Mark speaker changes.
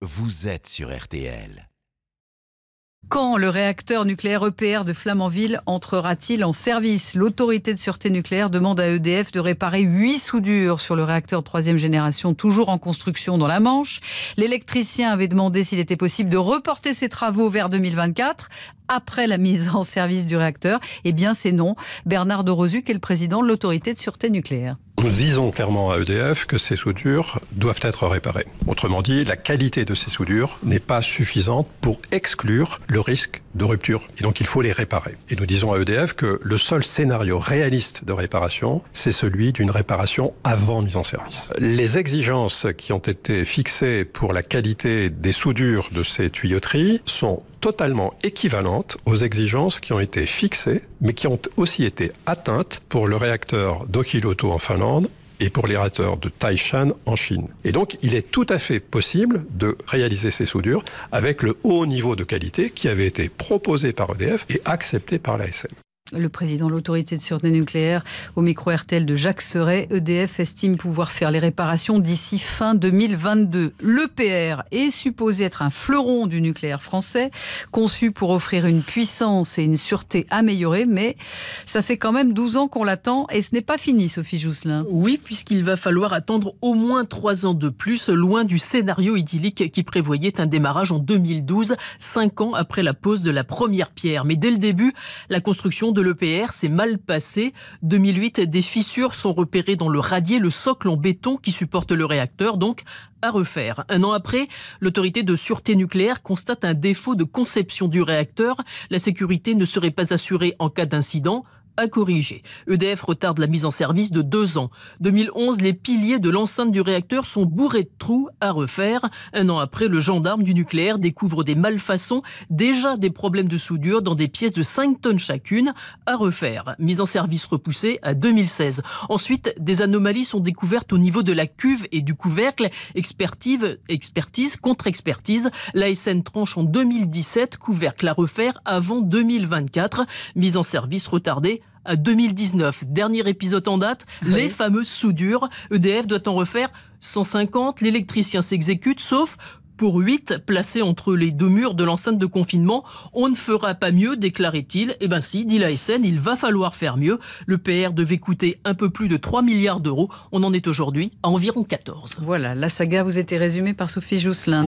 Speaker 1: vous êtes sur RTL.
Speaker 2: Quand le réacteur nucléaire EPR de Flamanville entrera-t-il en service ? L'autorité de sûreté nucléaire demande à EDF de réparer 8 soudures sur le réacteur de 3e génération, toujours en construction dans la Manche. L'électricien avait demandé s'il était possible de reporter ses travaux vers 2024, après la mise en service du réacteur. Eh bien, c'est non. Bernard Dorozuc est le président de l'autorité de sûreté nucléaire.
Speaker 3: Nous disons clairement à EDF que ces soudures doivent être réparées. Autrement dit, la qualité de ces soudures n'est pas suffisante pour exclure le risque de rupture. Et donc, il faut les réparer. Et nous disons à EDF que le seul scénario réaliste de réparation, c'est celui d'une réparation avant mise en service. Les exigences qui ont été fixées pour la qualité des soudures de ces tuyauteries sont totalement équivalentes aux exigences qui ont été fixées, mais qui ont aussi été atteintes pour le réacteur d'Olkiluoto en Finlande et pour les réacteurs de Taishan en Chine. Et donc, il est tout à fait possible de réaliser ces soudures avec le haut niveau de qualité qui avait été proposé par EDF et accepté par l'ASN.
Speaker 2: Le président de l'autorité de sûreté nucléaire au micro RTL de Jacques Seret. EDF estime pouvoir faire les réparations d'ici fin 2022. L'EPR est supposé être un fleuron du nucléaire français, conçu pour offrir une puissance et une sûreté améliorées, mais ça fait quand même 12 ans qu'on l'attend et ce n'est pas fini, Sophie Jousselin.
Speaker 4: Oui, puisqu'il va falloir attendre au moins 3 ans de plus, loin du scénario idyllique qui prévoyait un démarrage en 2012, 5 ans après la pose de la première pierre. Mais dès le début, la construction de l'EPR s'est mal passé. 2008, des fissures sont repérées dans le radier, le socle en béton qui supporte le réacteur, donc à refaire. 1 an après, l'autorité de sûreté nucléaire constate un défaut de conception du réacteur. La sécurité ne serait pas assurée en cas d'incident. À corriger. EDF retarde la mise en service de 2 ans. 2011, les piliers de l'enceinte du réacteur sont bourrés de trous à refaire. 1 an après, le gendarme du nucléaire découvre des malfaçons, déjà des problèmes de soudure dans des pièces de 5 tonnes chacune à refaire. Mise en service repoussée à 2016. Ensuite, des anomalies sont découvertes au niveau de la cuve et du couvercle. Expertise, contre-expertise. L'ASN tranche en 2017, couvercle à refaire avant 2024. Mise en service retardée à 2019. Dernier épisode en date, les fameuses soudures. EDF doit en refaire 150. L'électricien s'exécute, sauf pour 8 placés entre les 2 murs de l'enceinte de confinement. On ne fera pas mieux, déclarait-il. Eh bien si, dit l'ASN, il va falloir faire mieux. Le PR devait coûter un peu plus de 3 milliards d'euros. On en est aujourd'hui à environ 14.
Speaker 2: Voilà, la saga vous était résumée par Sophie Jousselin.